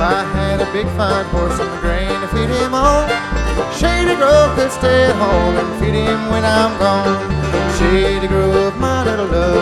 I had a big fine horse and the grain to feed him on, Shady Grove could stay at home and feed him when I'm gone. Shady Grove, my little love.